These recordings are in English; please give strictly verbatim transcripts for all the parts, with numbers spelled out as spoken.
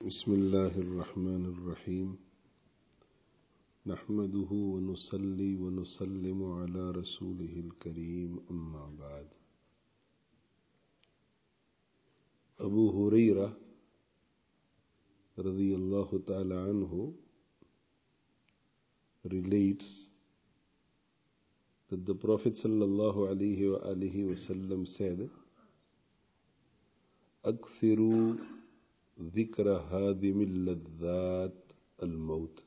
بسم الله الرحمن الرحيم نحمده ونصلي ونسلم على رسوله الكريم أما بعد. Abu Hurairah radiyallahu ta'ala anhu relates that the Prophet sallallahu alayhi wa alihi wa sallam said, أكثروا ذكر هادم اللذات الموت.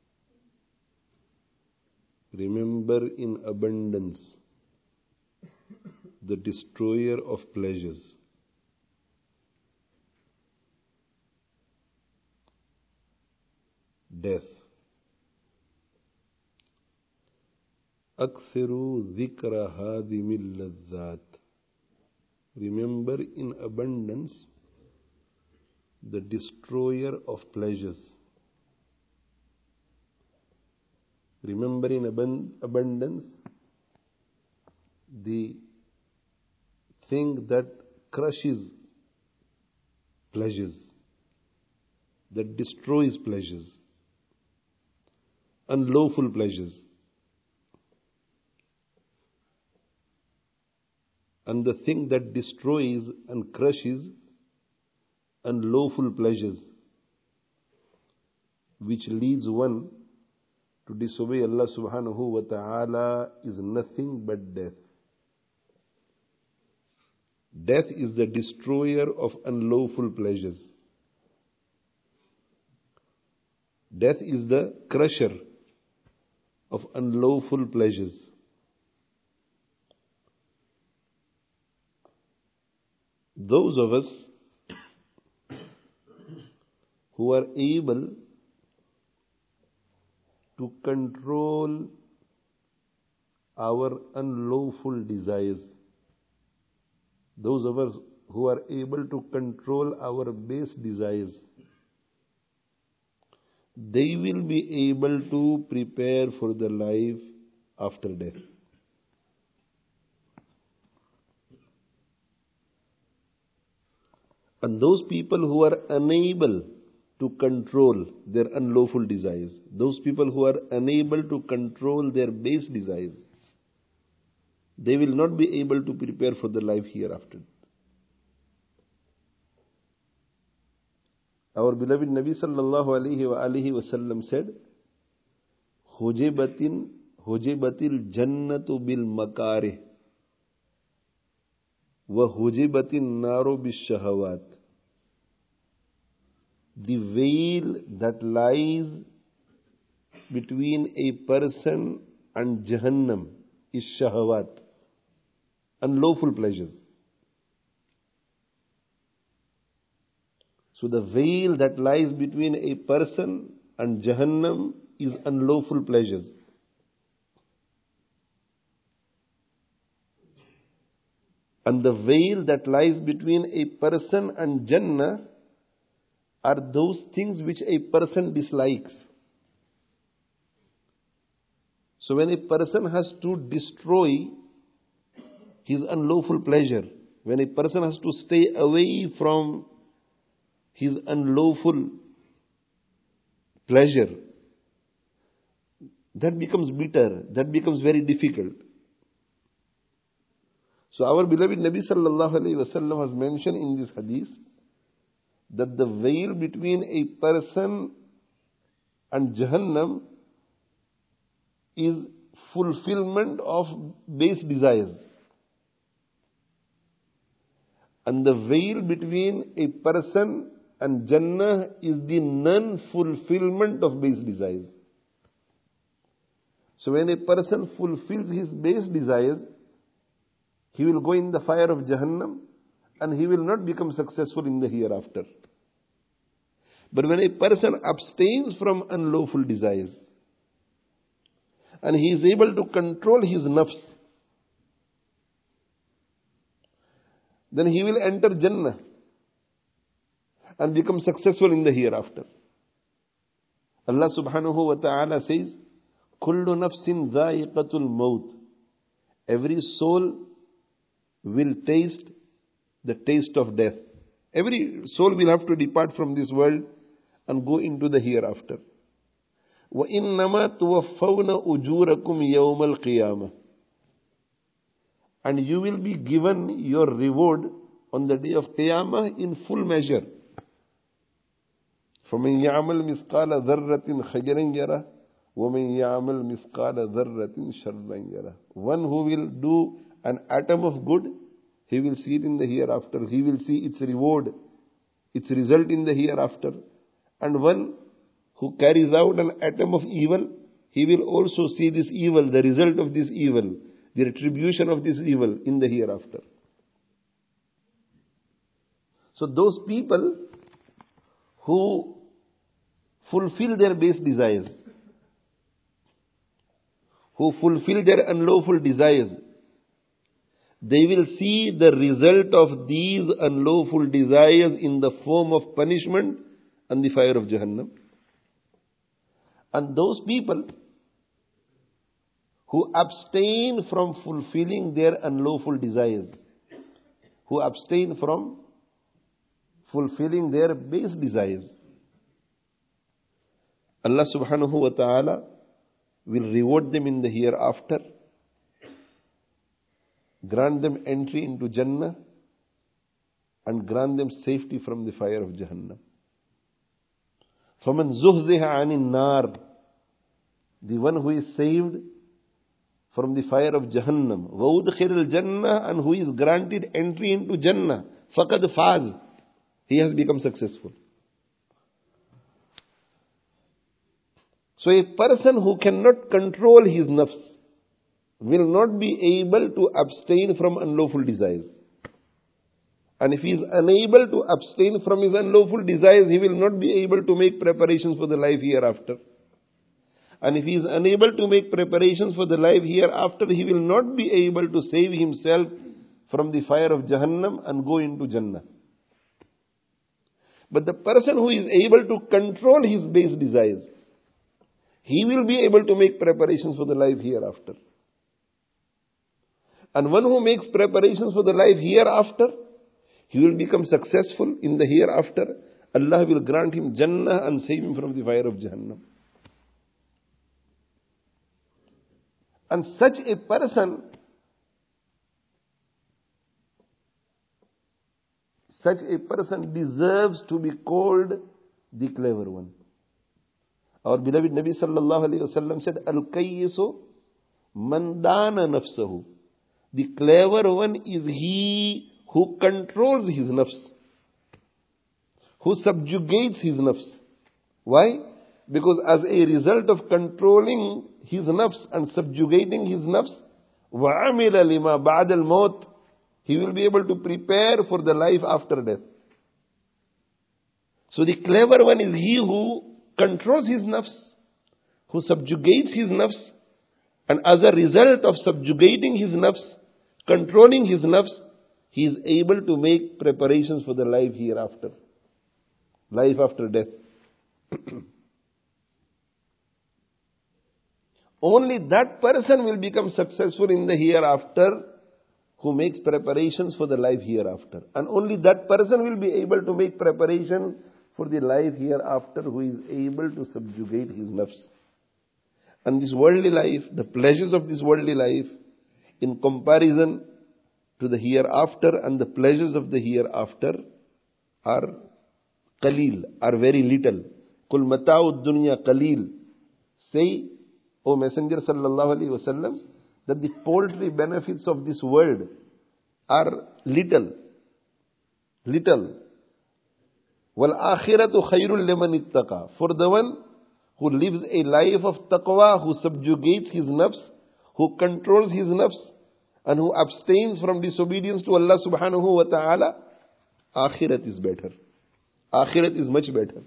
Remember in abundance the destroyer of pleasures. Death. أكثروا ذكر هادم اللذات. Remember in abundance the destroyer of pleasures. Remember in abundance the thing that crushes pleasures, that destroys pleasures, unlawful pleasures. And the thing that destroys and crushes unlawful pleasures, which leads one to disobey Allah subhanahu wa ta'ala, is nothing but death. Death is the destroyer of unlawful pleasures. Death is the crusher of unlawful pleasures. Those of us who are able to control our unlawful desires, those of us who are able to control our base desires, they will be able to prepare for the life after death. And those people who are unable to control their unlawful desires, those people who are unable to control their base desires, they will not be able to prepare for the life hereafter. Our beloved Nabi sallallahu alayhi wa alihi wa sallam said, Hujibatin hujibatil jannatu bil makarih wa hujibatin naru bis shahawat. The veil that lies between a person and Jahannam is shahawat, unlawful pleasures. So the veil that lies between a person and Jahannam is unlawful pleasures. And the veil that lies between a person and Jannah are those things which a person dislikes. So when a person has to destroy his unlawful pleasure, when a person has to stay away from his unlawful pleasure, that becomes bitter, that becomes very difficult. So our beloved Nabi sallallahu alayhi wa sallam has mentioned in this hadith that the veil between a person and Jahannam is fulfillment of base desires. And the veil between a person and Jannah is the non-fulfillment of base desires. So when a person fulfills his base desires, he will go in the fire of Jahannam and he will not become successful in the hereafter. But when a person abstains from unlawful desires and he is able to control his nafs, then he will enter Jannah and become successful in the hereafter. Allah subhanahu wa ta'ala says, Kullu nafsin dha'iqatul maut. Every soul will taste the taste of death. Every soul will have to depart from this world and go into the hereafter. وَإِنَّمَا تُوَفَّوْنَ أُجُورَكُمْ يَوْمَ الْقِيَامَةِ. And you will be given your reward on the day of Qiyamah in full measure. فَمَنْ يَعْمَلْ مِثْقَالَ ذَرَّةٍ خَيْرًا يَرَهُ وَمَنْ يَعْمَلْ مِثْقَالَ ذَرَّةٍ شَرًّا يَرَهُ. One who will do an atom of good, he will see it in the hereafter. He will see its reward, its result in the hereafter. And one who carries out an atom of evil, he will also see this evil, the result of this evil, the retribution of this evil in the hereafter. So those people who fulfill their base desires, who fulfill their unlawful desires, they will see the result of these unlawful desires in the form of punishment and the fire of Jahannam. And those people who abstain from fulfilling their unlawful desires, who abstain from fulfilling their base desires, Allah subhanahu wa ta'ala will reward them in the hereafter, grant them entry into Jannah, and grant them safety from the fire of Jahannam. فَمَنْ زُحْزِحَ عَنِ النَّارِ. The one who is saved from the fire of Jahannam, وَأُدْخِلَ الْجَنَّةِ, and who is granted entry into Jannah, فَقَدْ فَازَ. He has become successful. So a person who cannot control his nafs will not be able to abstain from unlawful desires. And if he is unable to abstain from his unlawful desires, he will not be able to make preparations for the life hereafter. And if he is unable to make preparations for the life hereafter, he will not be able to save himself from the fire of Jahannam and go into Jannah. But the person who is able to control his base desires, he will be able to make preparations for the life hereafter. And one who makes preparations for the life hereafter, he will become successful in the hereafter. Allah will grant him Jannah and save him from the fire of Jahannam. And such a person, such a person deserves to be called the clever one. Our beloved Nabi sallallahu alayhi wa sallam said, Al-Kayyisu man dana nafsahu. The clever one is he who controls his nafs, who subjugates his nafs. Why? Because as a result of controlling his nafs and subjugating his nafs, وَعَمِلَ لِمَا بَعْدَ الْمَوْتِ, he will be able to prepare for the life after death. So the clever one is he who controls his nafs, who subjugates his nafs, and as a result of subjugating his nafs, controlling his nafs, he is able to make preparations for the life hereafter, life after death. Only that person will become successful in the hereafter who makes preparations for the life hereafter. And only that person will be able to make preparation for the life hereafter who is able to subjugate his nafs. And this worldly life, the pleasures of this worldly life, in comparison to the hereafter and the pleasures of the hereafter, are qaleel, are very little. Kul mata'ud dunya qaleel. Say, O Messenger sallallahu alaihi wasallam, that the paltry benefits of this world are little. Little. Wal akhiratu khayrul liman ittaqa. For the one who lives a life of taqwa, who subjugates his nafs, who controls his nafs, and who abstains from disobedience to Allah subhanahu wa ta'ala, akhirat is better. Akhirat is much better.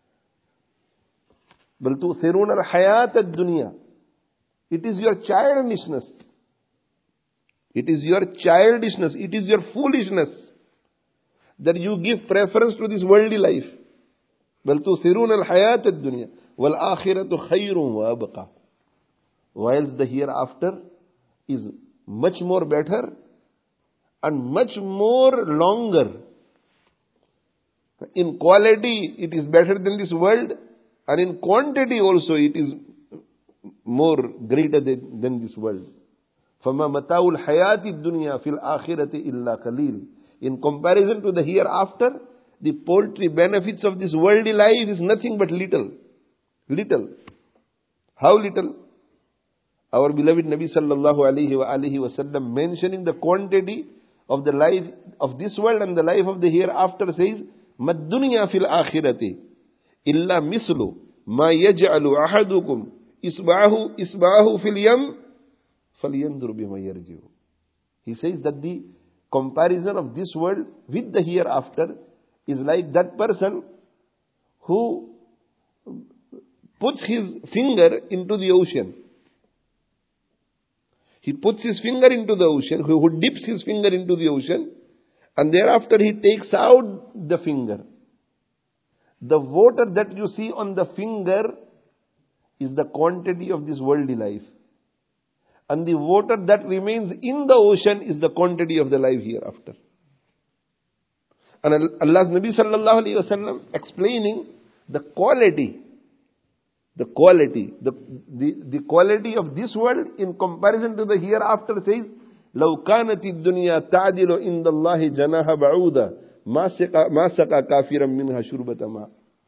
Bal tu'thiruna al-hayat ad-dunya. It is your childishness. It is your childishness. It is your foolishness that you give preference to this worldly life. Bal tu'thiruna al-hayat ad-dunya wal akhiratu khayrun wa abqa. Whilst the hereafter is much more better and much more longer In quality, it is better than this world, and in quantity also, it is more greater than, than this world. فَمَا مَتَاعُ الْحَيَاةِ الدُّنْيَا فِي الْآخِرَةِ إِلَّا قَلِيلٌ. In comparison to the hereafter, the paltry benefits of this worldly life is nothing but little. Little. How little? Our beloved Nabi sallallahu alayhi wa alihi wa sallam, mentioning the quantity of the life of this world and the life of the hereafter, says, مَا الدُّنْيَا فِي الْآخِرَةِ إِلَّا مِثْلُ مَا يَجْعَلُ أَحَدُكُمْ إِصْبَعَهُ إِصْبَعَهُ فِي الْيَمِّ فَلْيَنْظُرْ بِمَا يَرْجِعُ. He says that the comparison of this world with the hereafter is like that person who puts his finger into the ocean. He puts his finger into the ocean, who, who dips his finger into the ocean, and thereafter he takes out the finger. The water that you see on the finger is the quantity of this worldly life. And the water that remains in the ocean is the quantity of the life hereafter. And Allah's Nabi sallallahu alayhi wa sallam explaining the quality, the quality, the, the, the quality of this world in comparison to the hereafter says, لَوْ كَانَتِ الدُّنْيَا تَعْدِلُ إِنْدَ اللَّهِ جَنَاحَ بَعُودًا مَا سَقَى كَافِرًا مِنْهَا شُرْبَةَ مَاءٍ.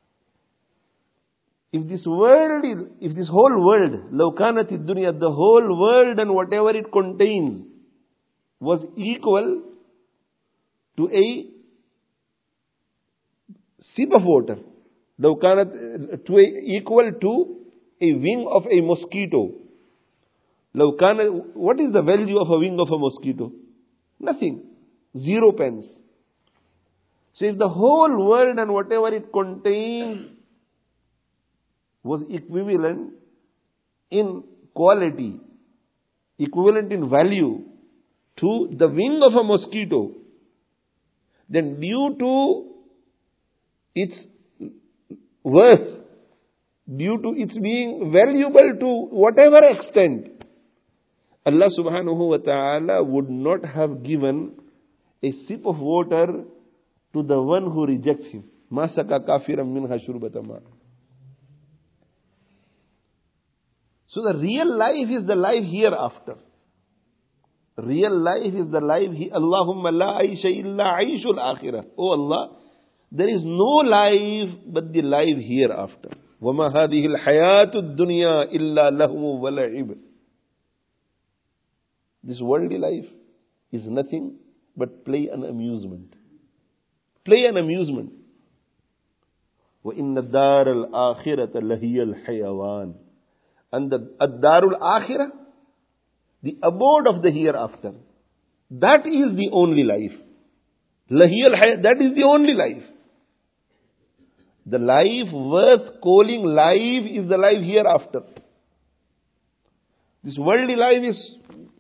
If this world, is, if this whole world, لَوْ كَانَتِ الدُّنْيَا, the whole world and whatever it contains, was equal to a sip of water, لَوْ كَانَتْ, to a, equal to a wing of a mosquito. لَوْ كَانَ, what is the value of a wing of a mosquito? Nothing. Zero pence. So if the whole world and whatever it contains was equivalent in quality, equivalent in value to the wing of a mosquito, then due to its worth, due to its being valuable to whatever extent, Allah subhanahu wa ta'ala would not have given a sip of water to the one who rejects him. مَا سَقَى كَافِرًا مِنْهَا شُرْبَةَ مَاءٍ. So the real life is the life hereafter. Real life is the life he, Allahumma la aisha illa aishul akhirah. Oh Allah, there is no life but the life hereafter. وَمَا هَذِهِ الْحَيَاةُ الدُّنْيَا إِلَّا لَهْوٌ وَلَعِبٌ. This worldly life is nothing but play and amusement. Play and amusement. وَإِنَّ الدَّارَ الْآخِرَةَ لَهِيَ الْحَيَوَانِ. And the Ad-Darul Akhirah, the abode of the hereafter, that is the only life. Lahiyal Hayat, that is the only life. The life worth calling life is the life hereafter. This worldly life is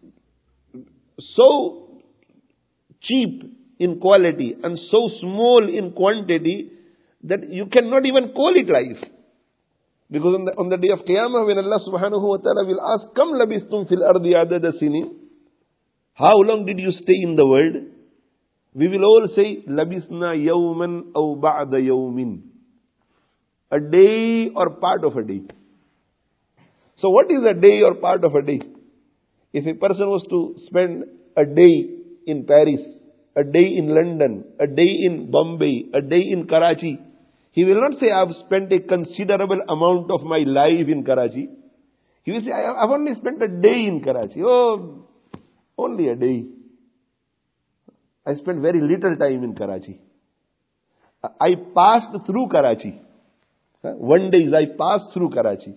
so cheap in quality and so small in quantity that you cannot even call it life. Because on the, on the day of Qiyamah, when Allah subhanahu wa ta'ala will ask, Kam labistum fil ardi adada sinin? How long did you stay in the world? We will all say, Labisna yawman aw ba'da yawmin. A day or part of a day. So what is a day or part of a day? If a person was to spend a day in Paris, a day in London, a day in Bombay, a day in Karachi, he will not say, I have spent a considerable amount of my life in Karachi. He will say, I have only spent a day in Karachi. Oh, only a day. I spent very little time in Karachi. I passed through Karachi. One day I passed through Karachi.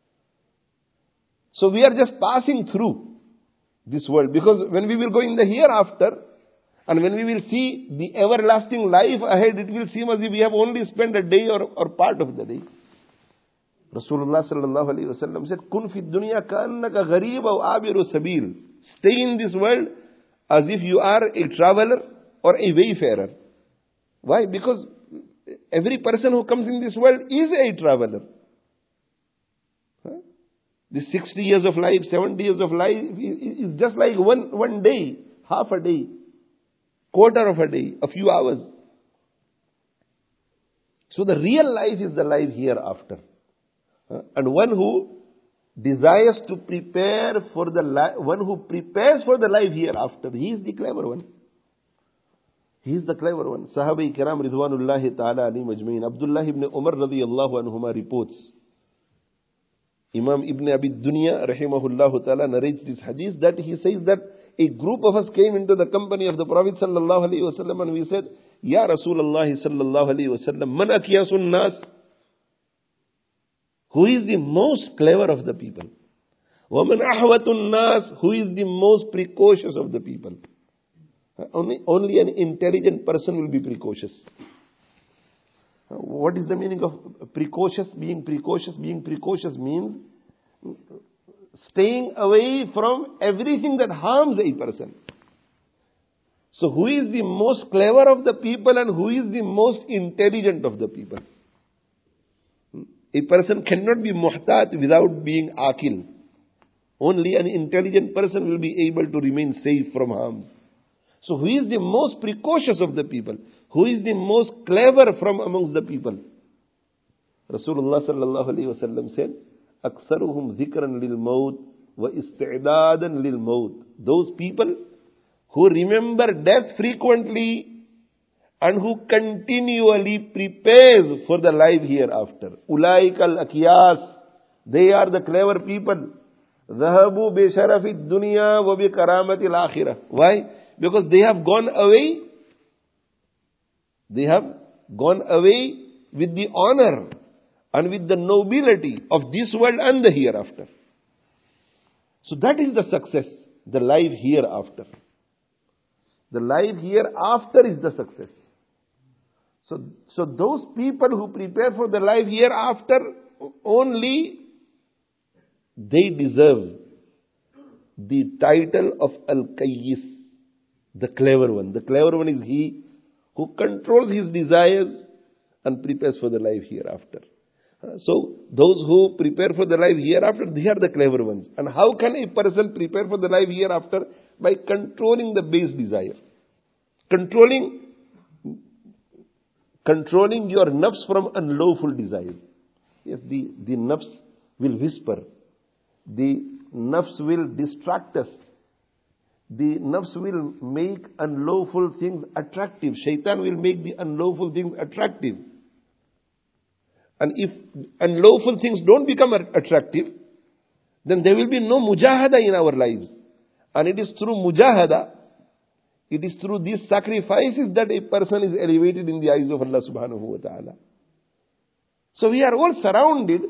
So we are just passing through this world. Because when we will go in the hereafter, and when we will see the everlasting life ahead, it will seem as if we have only spent a day or, or part of the day. Rasulullah sallallahu alayhi wa sallam said, Kun fi dunya ka'annaka gharib aw abiru sabil. Stay in this world as if you are a traveler or a wayfarer. Why? Because every person who comes in this world is a traveler. Huh? The sixty years of life, seventy years of life is just like one, one day, half a day, quarter of a day, a few hours. So the real life is the life hereafter. Uh, and one who desires to prepare for the li- one who prepares for the life hereafter, he is the clever one. He is the clever one. Sahaba Kiram Ridwanullahi Ta'ala alayhim ajmain. Abdullah ibn Umar radiyallahu anhuma reports. Imam Ibn Abi Dunya rahimahullah ta'ala narrates this hadith that he says that a group of us came into the company of the Prophet sallallahu alaihi wasallam and we said, Ya Rasulullah sallallahu alaihi wasallam, man akiyasun nas? Who is the most clever of the people? Waman ahwatun nas? Who is the most precocious of the people? Only, only an intelligent person will be precocious. What is the meaning of precocious? Being precocious, being precocious means staying away from everything that harms a person. So who is the most clever of the people and who is the most intelligent of the people? A person cannot be muhtat without being akil. Only an intelligent person will be able to remain safe from harms. So who is the most precocious of the people? Who is the most clever from amongst the people? Rasulullah sallallahu alayhi wa sallam said, أَكْثَرُهُمْ ذِكْرًا لِلْمَوْتِ وَإِسْتِعْدَادًا لِلْمَوْتِ. Those people who remember death frequently and who continually prepares for the life hereafter. أُولَٰئِكَ الْأَكْيَاسِ. They are the clever people. ذَهَبُوا بِشَرَفِ الدُّنْيَا وَبِكَرَامَةِ الْآخِرَةِ. Why? Because they have gone away. They have gone away with the honor and with the nobility of this world and the hereafter. So that is the success, the life hereafter. The life hereafter is the success. So, so those people who prepare for the life hereafter, only they deserve the title of Al-Qayyis, the clever one. The clever one is he who controls his desires and prepares for the life hereafter. Uh, so, those who prepare for the life hereafter, they are the clever ones. And how can a person prepare for the life hereafter? By controlling the base desire. Controlling, controlling your nafs from unlawful desires. Yes, the, the nafs will whisper. The nafs will distract us. The nafs will make unlawful things attractive. Shaitan will make the unlawful things attractive. And if unlawful things don't become attractive, then there will be no mujahada in our lives. And it is through mujahada, it is through these sacrifices that a person is elevated in the eyes of Allah subhanahu wa ta'ala. So we are all surrounded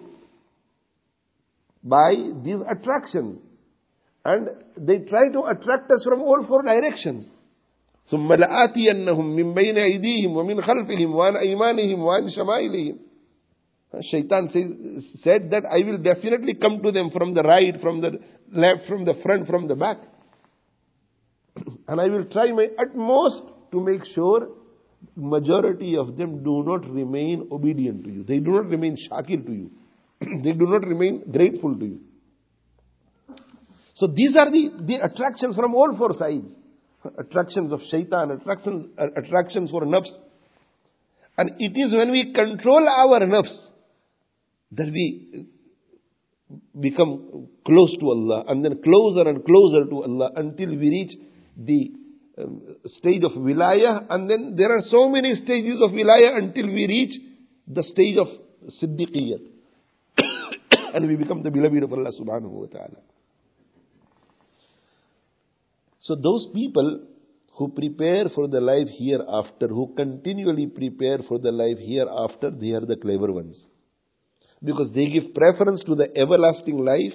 by these attractions. And they try to attract us from all four directions. ثُمَّ لَآتِيَنَّهُمْ مِنْ بَيْنِ أَيْدِيهِمْ وَمِنْ خَلْفِهِمْ وَعَنْ أَيْمَانِهِمْ وَعَنْ شَمَائِلِهِمْ. Shaitan says, said that I will definitely come to them from the right, from the left, from the front, from the back. And I will try my utmost to make sure majority of them do not remain obedient to you. They do not remain shakir to you. They do not remain grateful to you. So these are the, the attractions from all four sides. Attractions of shaitan, attractions, uh, attractions for nafs. And it is when we control our nafs that we become close to Allah, and then closer and closer to Allah until we reach the um, stage of wilayah. And then there are so many stages of wilayah until we reach the stage of siddiqiyyat. And we become the beloved of Allah subhanahu wa ta'ala. So those people who prepare for the life hereafter, who continually prepare for the life hereafter, they are the clever ones. Because they give preference to the everlasting life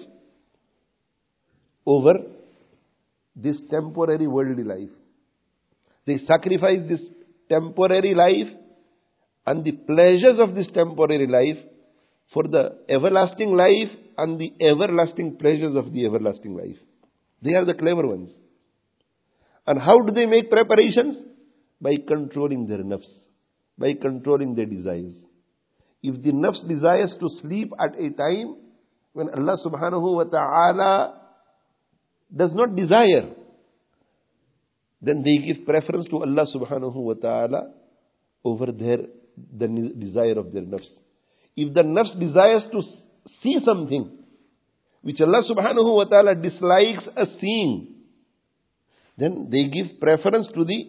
over this temporary worldly life. They sacrifice this temporary life and the pleasures of this temporary life for the everlasting life and the everlasting pleasures of the everlasting life. They are the clever ones. And how do they make preparations? By controlling their nafs, by controlling their desires. If the nafs desires to sleep at a time when Allah subhanahu wa ta'ala does not desire, then they give preference to Allah subhanahu wa ta'ala over their the desire of their nafs. If the nafs desires to see something which Allah subhanahu wa ta'ala dislikes us seeing, then they give preference to the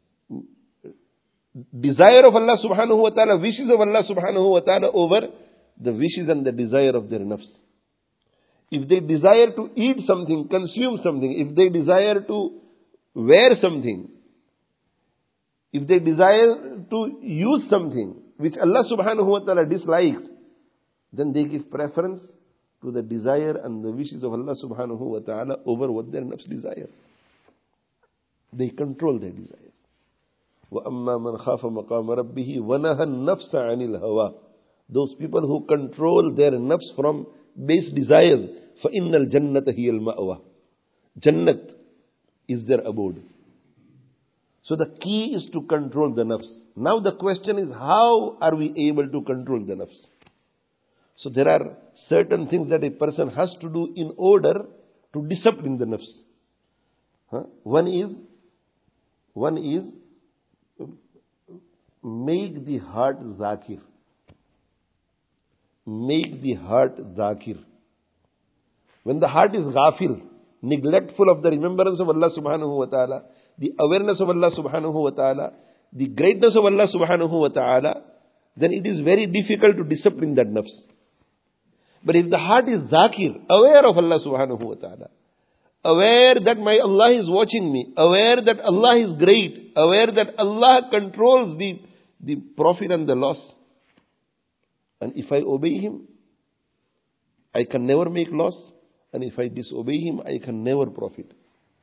desire of Allah subhanahu wa ta'ala, wishes of Allah subhanahu wa ta'ala over the wishes and the desire of their nafs. If they desire to eat something, consume something, if they desire to wear something, if they desire to use something which Allah subhanahu wa ta'ala dislikes, then they give preference to the desire and the wishes of Allah subhanahu wa ta'ala over what their nafs desire. They control their desires. وَأَمَّا مَنْ خَافَ مَقَامَ رَبِّهِ وَنَهَى النَّفْسَ عَنِ الْهَوَىٰ. Those people who control their nafs from base desires, فَإِنَّ الْجَنَّةَ هِيَ الْمَأْوَىٰ. Jannat is their abode. So the key is to control the nafs. Now the question is, how are we able to control the nafs? So there are certain things that a person has to do in order to discipline the nafs. Huh? One is, one is, make the heart zakir. Make the heart zakir. When the heart is ghafil, neglectful of the remembrance of Allah subhanahu wa ta'ala, the awareness of Allah subhanahu wa ta'ala, the greatness of Allah subhanahu wa ta'ala, then it is very difficult to discipline that nafs. But if the heart is zakir, aware of Allah subhanahu wa ta'ala, aware that my Allah is watching me, aware that Allah is great, aware that Allah controls the, the profit and the loss, and if I obey Him, I can never make loss, and if I disobey Him, I can never profit.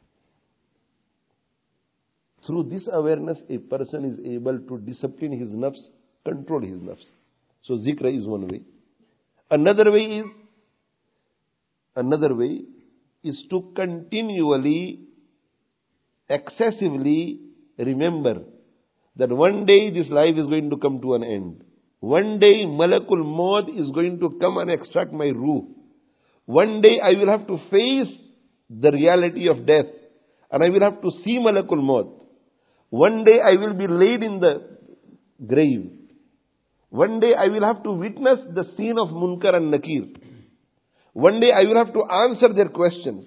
Through this awareness, a person is able to discipline his nafs, control his nafs. So zikr is one way. Another way is, another way is to continually, excessively remember that one day this life is going to come to an end. One day Malakul Maut is going to come and extract my ruh. One day I will have to face the reality of death, and I will have to see Malakul Maut. One day I will be laid in the grave. One day I will have to witness the scene of Munkar and Nakir. One day I will have to answer their questions.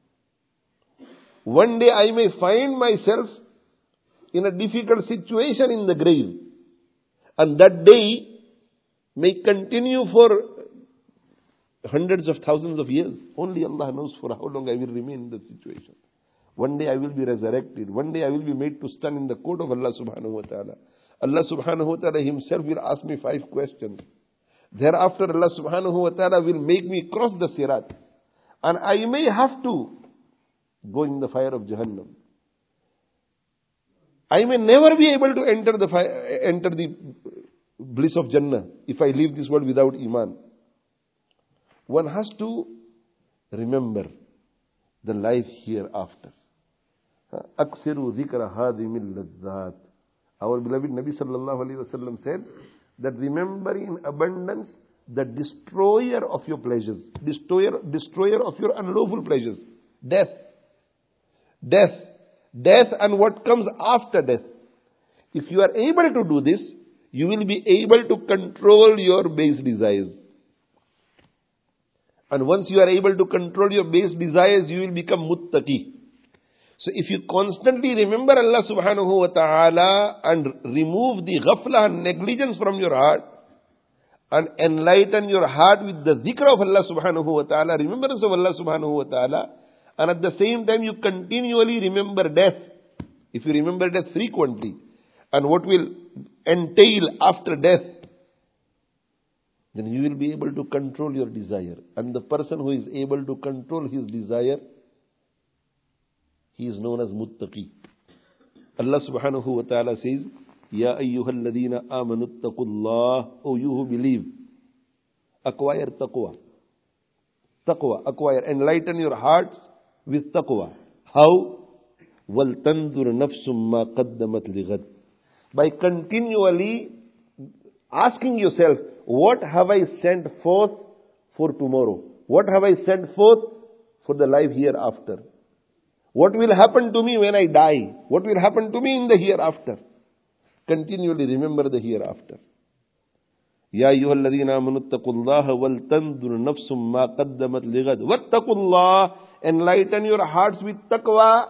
One day I may find myself in a difficult situation in the grave. And that day may continue for hundreds of thousands of years. Only Allah knows for how long I will remain in that situation. One day I will be resurrected. One day I will be made to stand in the court of Allah subhanahu wa ta'ala. Allah subhanahu wa ta'ala Himself will ask me five questions. Thereafter Allah subhanahu wa ta'ala will make me cross the Sirat. And I may have to go in the fire of Jahannam. I may never be able to enter the fire, enter the bliss of Jannah if I leave this world without Iman. One has to remember the life hereafter. Aksiru dhikra hadimil ladhat. Our beloved Nabi sallallahu alayhi wa sallam said that remember in abundance the destroyer of your pleasures, destroyer, destroyer of your unlawful pleasures, death. Death. Death and what comes after death. If you are able to do this, you will be able to control your base desires. And once you are able to control your base desires, you will become muttaqi. So if you constantly remember Allah subhanahu wa ta'ala and remove the ghafla and negligence from your heart and enlighten your heart with the dhikr of Allah subhanahu wa ta'ala, remembrance of Allah subhanahu wa ta'ala, and at the same time you continually remember death. If you remember death frequently and what will entail after death, then you will be able to control your desire. And the person who is able to control his desire, he is known as muttaqi. Allah subhanahu wa ta'ala says, Ya ayyuhal ladhina amanu attaqullah, O you who believe, acquire taqwa. Taqwa, acquire, enlighten your hearts with taqwa. How? وَلْتَنْظُرْ نَفْسٌ مَا قَدَّمَتْ لِغَدٍ. By continually asking yourself, what have I sent forth for tomorrow? What have I sent forth for the life hereafter? What will happen to me when I die? What will happen to me in the hereafter? continually remember the hereafter. Ya ayyuhalladhina amanu ittaqullaha wal tanzur nafsum ma qaddamat lighad wattaqullah. Enlighten your hearts with taqwa.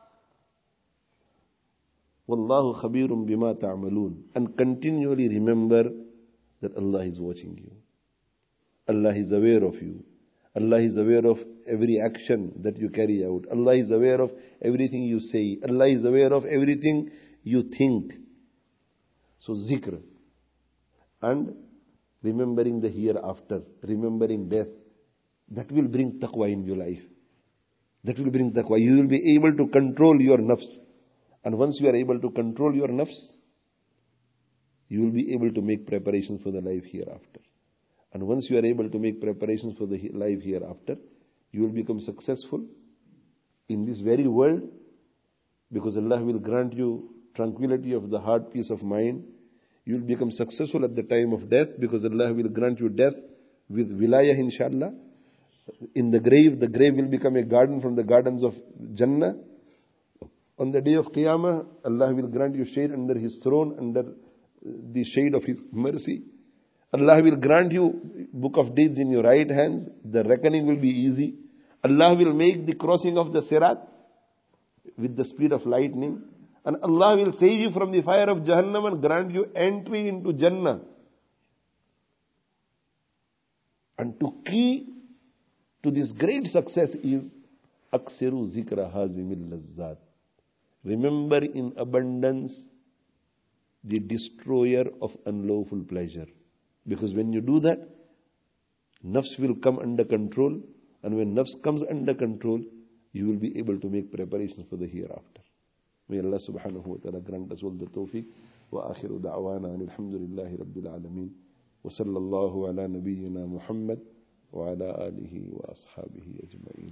Wallahu khabirum bima ta'malun. And continually remember that Allah is watching you. Allah is aware of you. Allah is aware of every action that you carry out. Allah is aware of everything you say. Allah is aware of everything you think. So zikr and remembering the hereafter, remembering death, that will bring taqwa in your life. That will bring taqwa. You will be able to control your nafs. And once you are able to control your nafs, you will be able to make preparations for the life hereafter. And once you are able to make preparations for the life hereafter, you will become successful in this very world, because Allah will grant you tranquility of the heart, peace of mind. You will become successful at the time of death, because Allah will grant you death with wilayah, inshallah. In the grave, the grave will become a garden from the gardens of Jannah. On the day of Qiyamah, Allah will grant you shade under His throne, under the shade of His mercy. Allah will grant you book of deeds in your right hands. The reckoning will be easy. Allah will make the crossing of the Sirat with the speed of lightning. And Allah will save you from the fire of Jahannam and grant you entry into Jannah. And to key to this great success is Aksiru Zikra Hazimil Lazzat. Remember in abundance the destroyer of unlawful pleasure. Because when you do that, nafs will come under control. And when nafs comes under control, you will be able to make preparations for the hereafter. May Allah subhanahu wa ta'ala grant us all the tawfiq. Wa akhiru da'wana alhamdulillahi rabbil alameen. Wa sallallahu ala nabiyyina Muhammad wa ala alihi wa ashabihi ajma'in.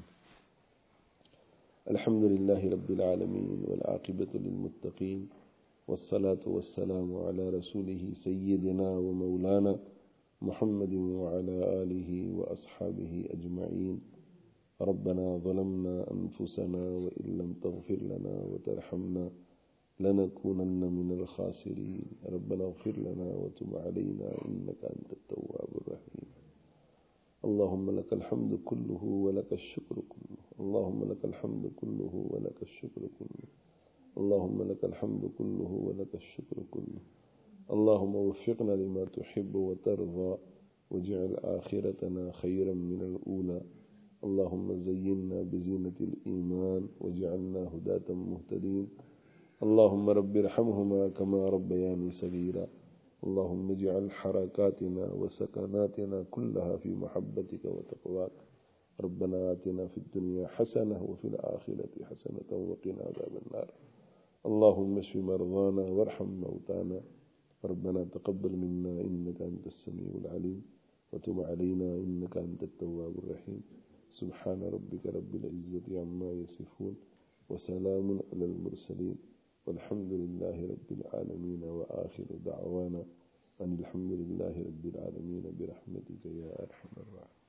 Alhamdulillahi rabbil alameen wal aqibatu lil muttaqeen. والصلاة والسلام على رسوله سيدنا ومولانا محمد وعلى آله وأصحابه أجمعين. ربنا ظلمنا أنفسنا وإن لم تغفر لنا وترحمنا لنكونن من الخاسرين. ربنا اغفر لنا وتب علينا إنك أنت التواب الرحيم. اللهم لك الحمد كله ولك الشكر كله. اللهم لك الحمد كله ولك الشكر كله. اللهم لك الحمد كله ولك الشكر كله. اللهم وفقنا لما تحب وترضى واجعل آخرتنا خيرا من الأولى. اللهم زينا بزينة الإيمان واجعلنا هداة مهتدين. اللهم رب ارحمهما كما ربياني صغيرا. اللهم اجعل حركاتنا وسكناتنا كلها في محبتك وتقواك. ربنا آتنا في الدنيا حسنة وفي الآخرة حسنة وقنا عذاب النار. اللهم اشف مرضانا وارحم موتانا. ربنا تقبل منا إنك أنت السميع العليم وتب علينا إنك أنت التواب الرحيم. سبحان ربك رب العزة عما يصفون وسلام على المرسلين والحمد لله رب العالمين. وآخر دعوانا أن الحمد لله رب العالمين برحمتك يا أرحم الراحمين.